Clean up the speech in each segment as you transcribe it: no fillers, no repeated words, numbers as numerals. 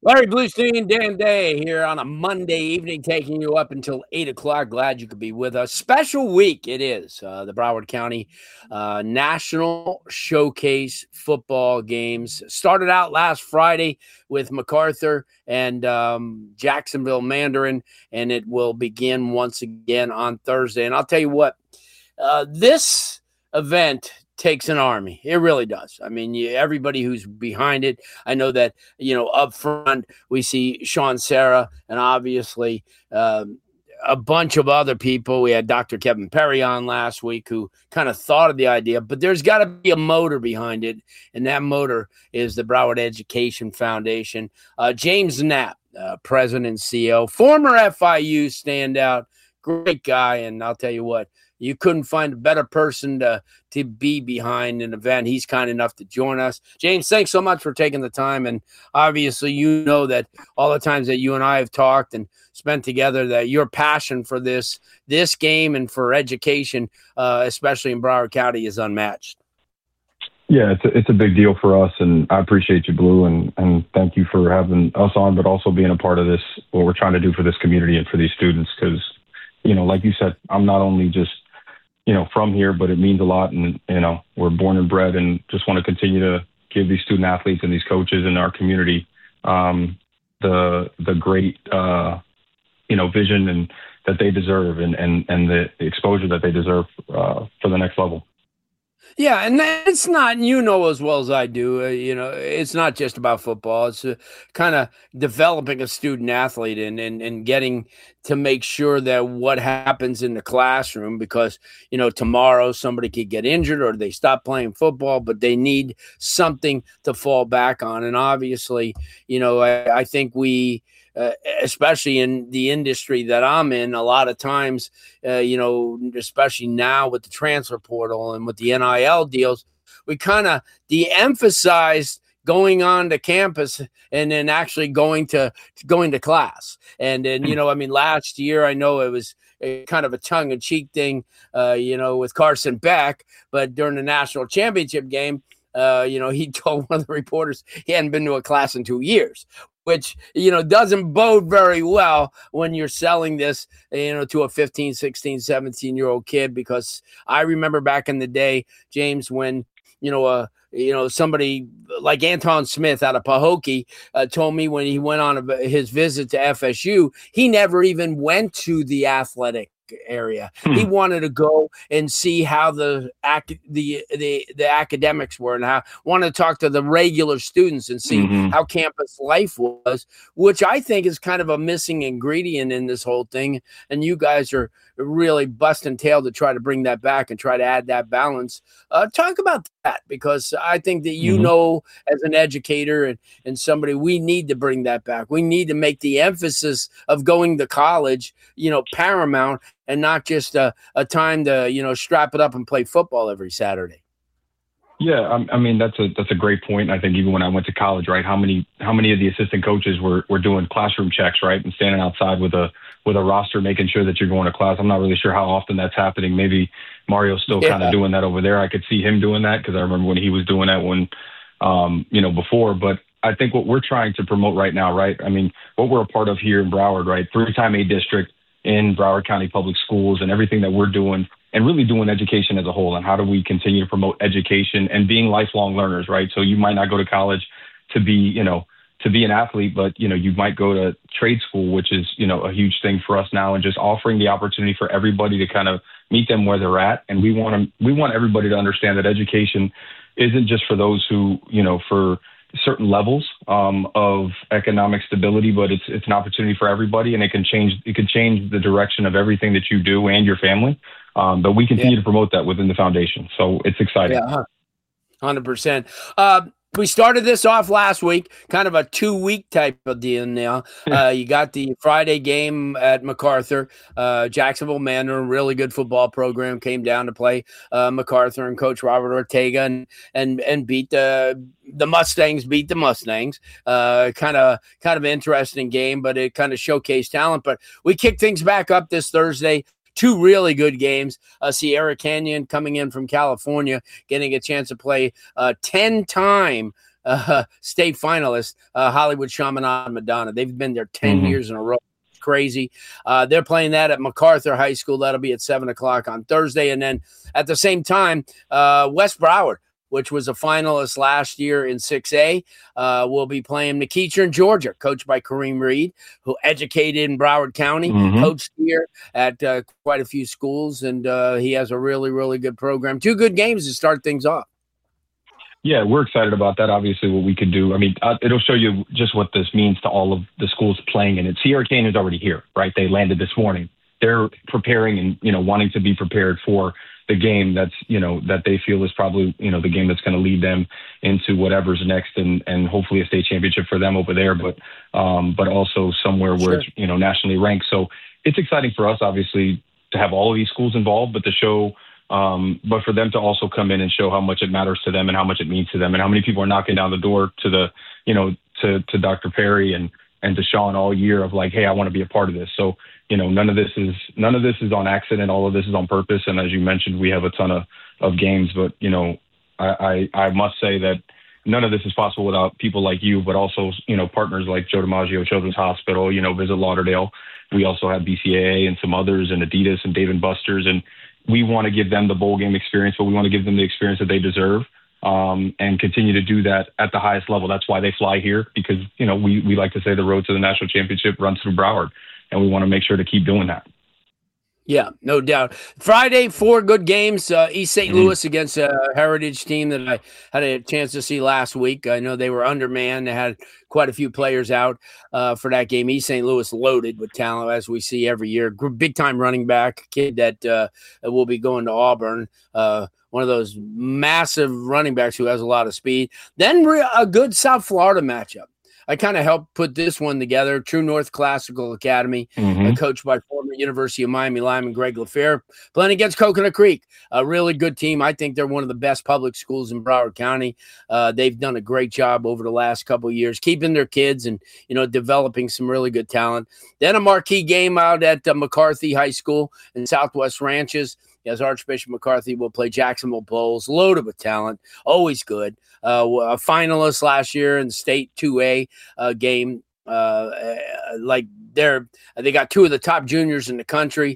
Larry Bluestein, Dan Day here on a Monday evening, taking you up until 8 o'clock. Glad you could be with us. Special week it is. The Broward County National Showcase football games started out last Friday with MacArthur and Jacksonville Mandarin, and it will begin once again on Thursday. And I'll tell you what, this event takes an army. It really does. I mean, everybody who's behind it. I know that, up front, we see Sean Serra and obviously a bunch of other people. We had Dr. Kevin Perry on last week who kind of thought of the idea, but there's got to be a motor behind it. And that motor is the Broward Education Foundation. James Knapp, president and CEO, former FIU standout, great guy. And I'll tell you what, you couldn't find a better person to be behind an event. He's kind enough to join us. James, thanks so much for taking the time. And obviously, you know that all the times that you and I have talked and spent together, that your passion for this game and for education, especially in Broward County, is unmatched. Yeah, it's a big deal for us, and I appreciate you, Blue, and thank you for having us on, but also being a part of this, what we're trying to do for this community and for these students, because, like you said, I'm not only just from here, but it means a lot. And, we're born and bred and just want to continue to give these student athletes and these coaches in our community the great, vision and that they deserve and the exposure that they deserve for the next level. Yeah, and it's not, as well as I do, it's not just about football. It's kind of developing a student athlete and getting to make sure that what happens in the classroom, because, tomorrow somebody could get injured or they stop playing football, but they need something to fall back on. And obviously, I think we, especially in the industry that I'm in, a lot of times, especially now with the transfer portal and with the NIL deals, we kind of de-emphasized going on to campus and then actually going to class. And then, last year, I know it was kind of a tongue-in-cheek thing, with Carson Beck, but during the national championship game, he told one of the reporters he hadn't been to a class in 2 years, which, doesn't bode very well when you're selling this, to a 15, 16, 17-year-old kid, because I remember back in the day, James, when, somebody like Anton Smith out of Pahokee told me when he went on his visit to FSU, he never even went to the athletic area. He wanted to go and see how the academics were, and wanted to talk to the regular students and see how campus life was, which I think is kind of a missing ingredient in this whole thing. And you guys are really busting tail to try to bring that back and try to add that balance. Talk about that, because I think that as an educator and somebody, we need to bring that back. We need to make the emphasis of going to college, paramount, and not just a time to, strap it up and play football every Saturday. Yeah, I mean, that's a great point. I think even when I went to college, right, how many of the assistant coaches were doing classroom checks, right, and standing outside with a roster, making sure that you're going to class. I'm not really sure how often that's happening. Maybe Mario's still kind of doing that over there. I could see him doing that because I remember when he was doing that before. But I think what we're trying to promote right now, right, I mean, what we're a part of here in Broward, right, 3-time A district in Broward County Public Schools, and everything that we're doing, and really doing education as a whole, and how do we continue to promote education and being lifelong learners, right? So you might not go to college to be an athlete, but, you might go to trade school, which is, a huge thing for us now, and just offering the opportunity for everybody to kind of meet them where they're at. And we want everybody to understand that education isn't just for those who, for certain levels of economic stability, but it's an opportunity for everybody, and it can change the direction of everything that you do and your family. But we continue to promote that within the foundation. So it's exciting. Yeah, 100%. We started this off last week, kind of a 2-week type of deal now. You got the Friday game at MacArthur. Jacksonville Mandarin, really good football program, came down to play MacArthur, and Coach Robert Ortega and beat the Mustangs, beat the Mustangs. Kind of interesting game, but it kind of showcased talent. But we kicked things back up this Thursday. 2 really good games. Sierra Canyon coming in from California, getting a chance to play 10-time state finalist, Hollywood Chaminade Madonna. They've been there 10 years in a row. It's crazy. They're playing that at MacArthur High School. That'll be at 7:00 on Thursday. And then at the same time, West Broward, which was a finalist last year in 6A, will be playing McEachern, Georgia, coached by Kareem Reed, who educated in Broward County, coached here at quite a few schools, and he has a really, really good program. 2 good games to start things off. Yeah, we're excited about that. Obviously, what we could do. I mean, it'll show you just what this means to all of the schools playing in it. Sierra Canyon is already here, right? They landed this morning. They're preparing and, wanting to be prepared for the game that's, that they feel is probably, the game that's going to lead them into whatever's next and hopefully a state championship for them over there, but also somewhere where it's, nationally ranked. So it's exciting for us, obviously, to have all of these schools involved, but but for them to also come in and show how much it matters to them and how much it means to them and how many people are knocking down the door to to Dr. Perry and to Sean all year of like, hey, I want to be a part of this. So, none of this is on accident. All of this is on purpose. And as you mentioned, we have a ton of games, but, I must say that none of this is possible without people like you, but also, partners like Joe DiMaggio Children's Hospital, Visit Lauderdale. We also have BCAA and some others and Adidas and Dave & Buster's. And we want to give them the bowl game experience, but we want to give them the experience that they deserve, and continue to do that at the highest level. That's why they fly here, because, we like to say the road to the national championship runs through Broward, and we want to make sure to keep doing that. Yeah, no doubt. Friday, 4 good games. East St. Louis against a Heritage team that I had a chance to see last week. I know they were undermanned. They had quite a few players out for that game. East St. Louis loaded with talent, as we see every year. Big-time running back, kid that will be going to Auburn. One of those massive running backs who has a lot of speed. Then a good South Florida matchup. I kind of helped put this one together. True North Classical Academy, coached by former University of Miami lineman Greg LaFleur, playing against Coconut Creek, a really good team. I think they're one of the best public schools in Broward County. They've done a great job over the last couple of years, keeping their kids and, developing some really good talent. Then a marquee game out at McCarthy High School in Southwest Ranches, as Archbishop McCarthy will play Jacksonville Bulls, loaded with talent, always good. A finalist last year in the state 2A game. They got 2 of the top juniors in the country.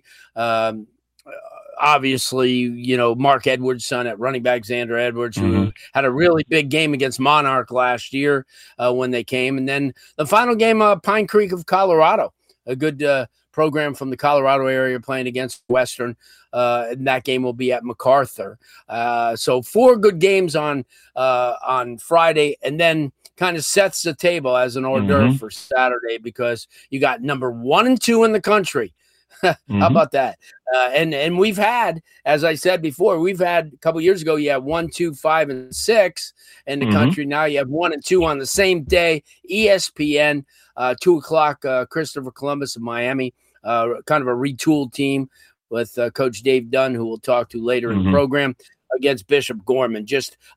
Obviously, Mark Edwards' son at running back, Xander Edwards, who had a really big game against Monarch last year when they came. And then the final game, Pine Creek of Colorado, a good program from the Colorado area playing against Western. And that game will be at MacArthur. So 4 good games on Friday, and then kind of sets the table as an hors d'oeuvre for Saturday, because you got number 1 and 2 in the country. How about that? And we've had, as I said before, we've had a couple years ago, you had 1, 2, 5, and 6 in the country. Now you have 1 and 2 on the same day. ESPN, 2:00, Christopher Columbus of Miami, kind of a retooled team with Coach Dave Dunn, who we'll talk to later in the program, against Bishop Gorman.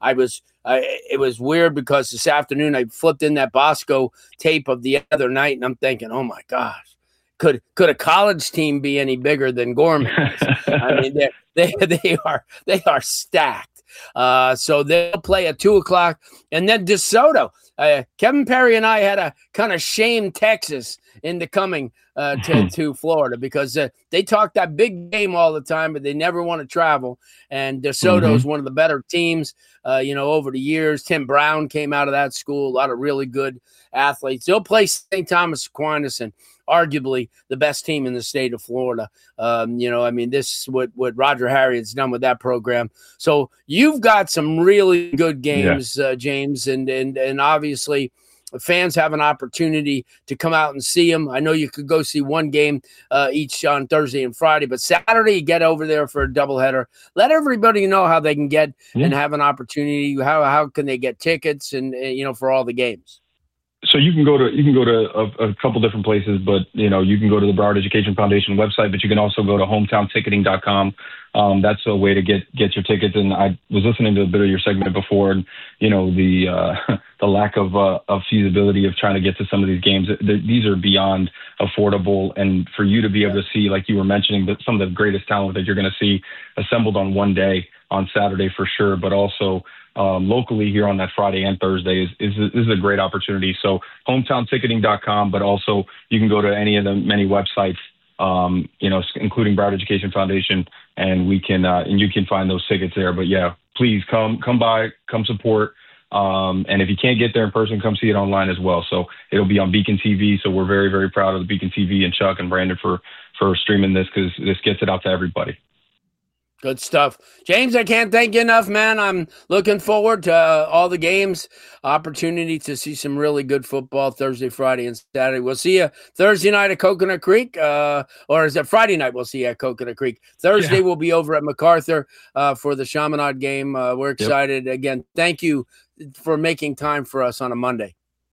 It was weird because this afternoon I flipped in that Bosco tape of the other night, and I'm thinking, oh my gosh, could a college team be any bigger than Gorman? I mean, they are stacked. So they'll play at 2:00, and then DeSoto. Kevin Perry and I had to kind of shame Texas into coming to Florida, because they talk that big game all the time, but they never want to travel. And DeSoto is one of the better teams, over the years. Tim Brown came out of that school, a lot of really good athletes. They'll play St. Thomas Aquinas, and arguably the best team in the state of Florida. This is what Roger Harriet's done with that program. So you've got some really good games, James, and obviously fans have an opportunity to come out and see them. I know you could go see one game each on Thursday and Friday, but Saturday you get over there for a doubleheader. Let everybody know how they can get and have an opportunity. How can they get tickets and for all the games? So you can go to a couple different places, but you can go to the Broward Education Foundation website, but you can also go to hometownticketing.com. That's a way to get your tickets. And I was listening to a bit of your segment before, and the lack of feasibility of trying to get to some of these games. These are beyond affordable, and for you to be able to see, like you were mentioning, that some of the greatest talent that you're going to see assembled on one day on Saturday for sure, but also locally here on that Friday and Thursday is a great opportunity. So hometownticketing.com, but also you can go to any of the many websites, including Broward Education Foundation, and you can find those tickets there. But yeah, please come by, come support. And if you can't get there in person, come see it online as well. So it'll be on Beacon TV. So we're very, very proud of the Beacon TV and Chuck and Brandon for streaming this, because this gets it out to everybody. Good stuff. James, I can't thank you enough, man. I'm looking forward to all the games, opportunity to see some really good football Thursday, Friday, and Saturday. We'll see you Thursday night at Coconut Creek, or is it Friday night? We'll see you at Coconut Creek. Thursday, We'll be over at MacArthur for the Chaminade game. We're excited. Again, thank you for making time for us on a Monday.